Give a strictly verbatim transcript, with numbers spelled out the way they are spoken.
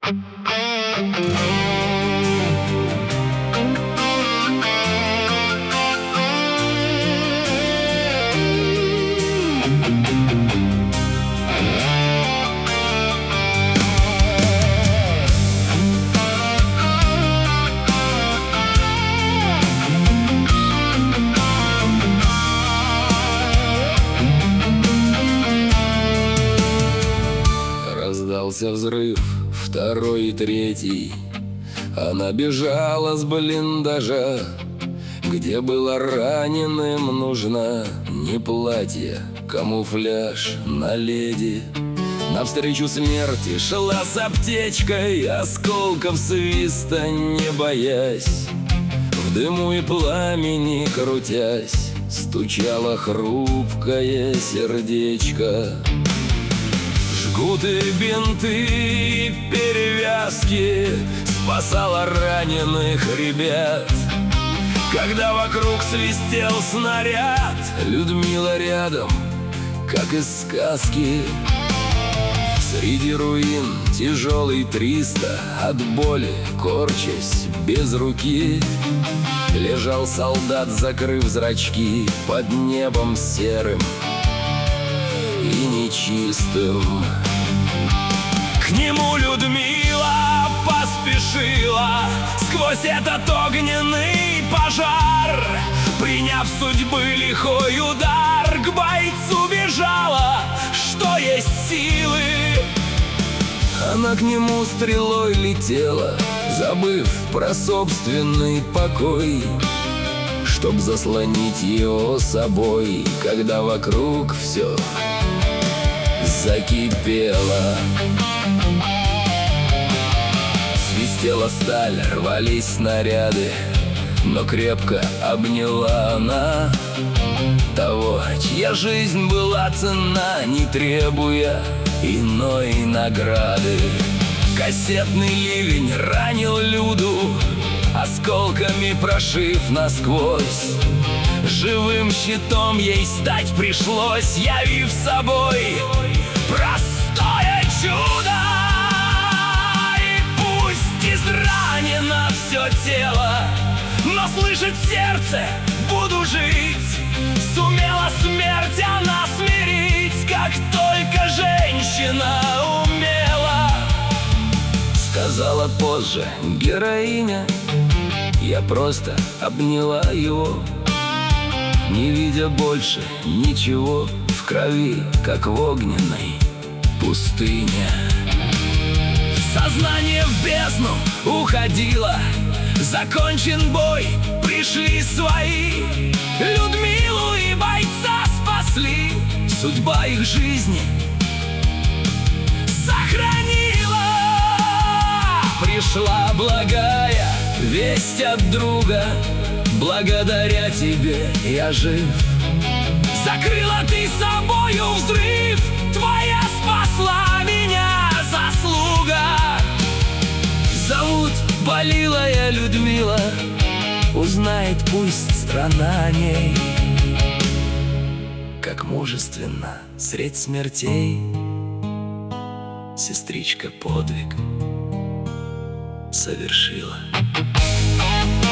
Раздался взрыв, второй и третий. Она бежала с блиндажа, где было раненым нужно не платье, камуфляж на леди. Навстречу смерти шла с аптечкой, осколков свиста не боясь. В дыму и пламени крутясь, стучало хрупкое сердечко. Жгуты, бинты и перевязки спасала раненых ребят. Когда вокруг свистел снаряд, Людмила рядом, как из сказки. Среди руин тяжелый триста, от боли корчась без руки, лежал солдат, закрыв зрачки, под небом серым и нечистым. К нему Людмила поспешила сквозь этот огненный пожар. Приняв судьбы лихой удар, к бойцу бежала, что есть силы. Она к нему стрелой летела, забыв про собственный покой, чтоб заслонить его собой, когда вокруг все закипело. Свистела сталь, рвались снаряды, но крепко обняла она того, чья жизнь была ценна, не требуя иной награды. Кассетный ливень ранил Люду, осколками прошив насквозь. Живым щитом ей стать пришлось, явив собой простое чудо. И пусть изранено все тело, но слышит сердце: буду жить. Сумела смерть она смирить, как только женщина умела. Сказала позже героиня: я просто обняла его, не видя больше ничего в крови, как в огненной пустыне. Сознание в бездну уходило, закончен бой, пришли свои. Людмилу и бойца спасли, судьба их жизни сохранила. Пришла благая весть от друга: благодаря тебе я жив. Закрыла ты собою взрыв, твоя спасла меня заслуга. Зовут болелая Людмила, узнает пусть страна о ней, как мужественно средь смертей сестричка подвиг совершила.